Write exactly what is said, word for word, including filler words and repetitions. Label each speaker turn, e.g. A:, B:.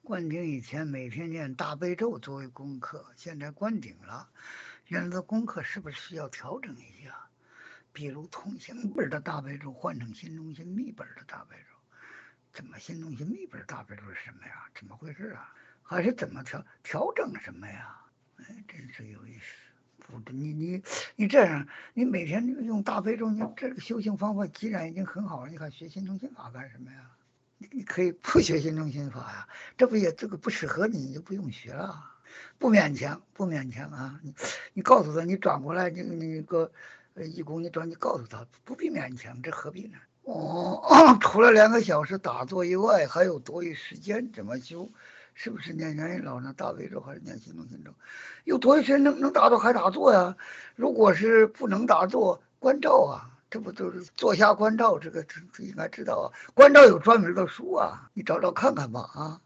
A: 关顶以前每天念大悲咒作为功课，现在关顶了，原来的功课是不是需要调整一下？比如通行本的大悲咒换成心中心密本的大悲咒，怎么心中心密本大悲咒是什么呀？怎么回事啊？还是怎么调调整什么呀？哎，真是有意思。不，你你你这样，你每天用大悲咒，你这个修行方法既然已经很好了，你还学心中心法干什么呀？你可以不学心中心法呀，这不也这个不适合你，你就不用学了，不勉强，不勉强啊！你你告诉他，你转过来，你你个呃义工，你转你告诉他，不必勉强，这何必呢？哦，除了两个小时打坐以外，还有多余时间怎么修？是不是念元老呢？大悲咒还是念心中心咒？有多余时间能能打坐还打坐呀？如果是不能打坐，关照啊，这不都是坐下关照？这个这这应该知道啊。关照有专门的书啊，你找找看看吧啊。